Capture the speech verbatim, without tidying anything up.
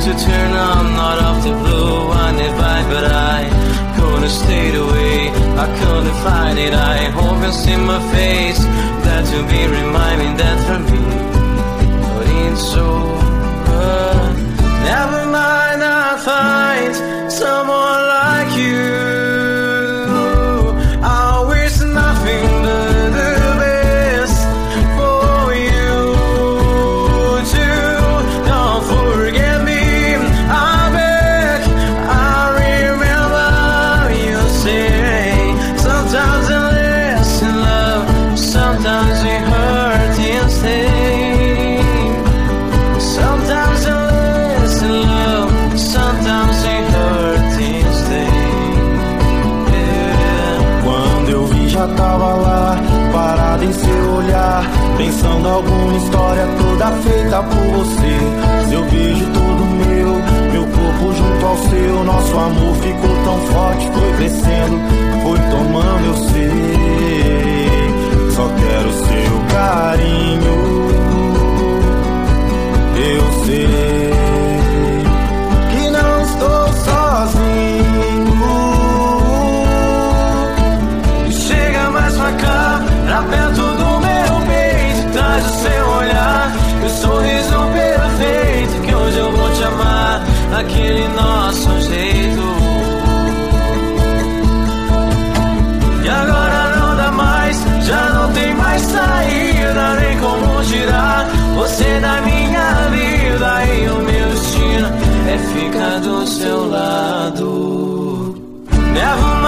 to turn on, not off the blue, wanted by, but I couldn't stay away, I couldn't fight it. I hope you'll see my face, that to be reminding that for me, but it's over. Never mind, I'll find someone like you. I wish nothing but the best for you too. Don't forget me, I beg. I remember you say sometimes it lasts in love, sometimes it hurts instead. Sometimes it lasts in love, sometimes it hurts instead. Yeah. Quando eu vi já tava lá, parado em seu olhar, pensando alguma história toda feita por você. Seu beijo todo meu, meu corpo junto ao seu, nosso amor ficou tão forte, foi crescendo, foi tomando, eu sei. Só quero seu carinho, eu sei que não estou sozinho. Chega mais pra cá, pra perto do meu peito, traz o seu olhar, o sorriso perfeito, que hoje eu vou te amar, aquele nosso jeito. E agora não dá mais, já não tem mais saída, nem como tirar você da minha vida. E o meu destino é ficar do seu lado. Never